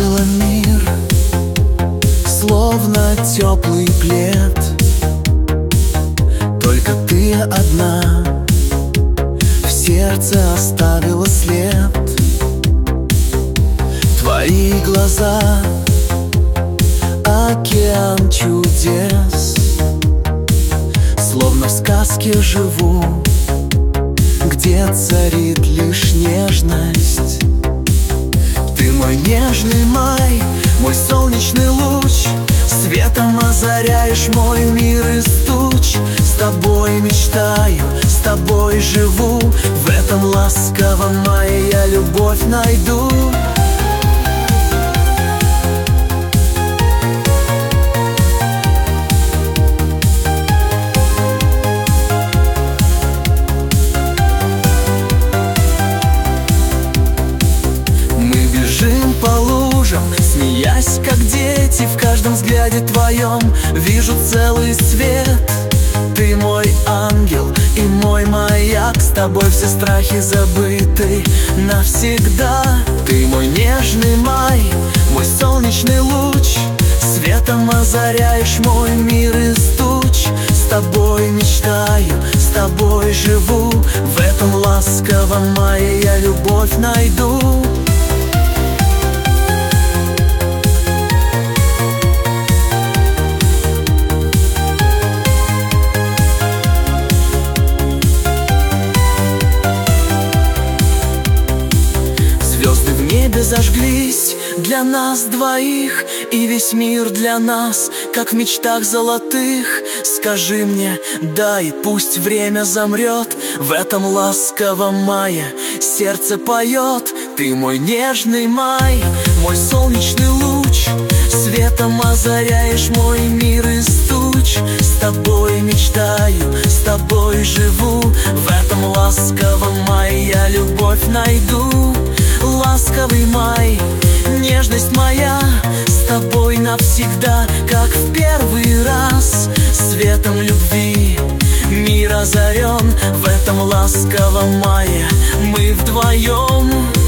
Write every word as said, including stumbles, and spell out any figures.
укрыла мир, словно теплый плед. Только ты одна в сердце оставила след. Твои глаза — океан чудес. Словно в сказке живу, где царит лишь нежность. Ты мой нежный май, мой солнечный луч, светом озаряешь мой мир из туч. С тобой мечтаю, с тобой живу, в этом ласковом мае я любовь найду. По лужам, смеясь, как дети, в каждом взгляде твоем вижу целый свет. Ты мой ангел и мой маяк, с тобой все страхи забыты навсегда. Ты мой нежный май, мой солнечный луч, светом озаряешь мой мир из туч. С тобой мечтаю, с тобой живу, в этом ласковом мае я любовь найду. Звезды в небе зажглись для нас двоих, и весь мир для нас, как в мечтах золотых. Скажи мне, дай, пусть время замрет, в этом ласковом мае сердце поет. Ты мой нежный май, мой солнечный луч, светом озаряешь мой мир из туч. С тобой мечтаю, с тобой живу, в этом ласковом мае я любовь найду. Ласковый май, нежность моя, с тобой навсегда, как в первый раз. Светом любви мир озарен, в этом ласковом мае мы вдвоем.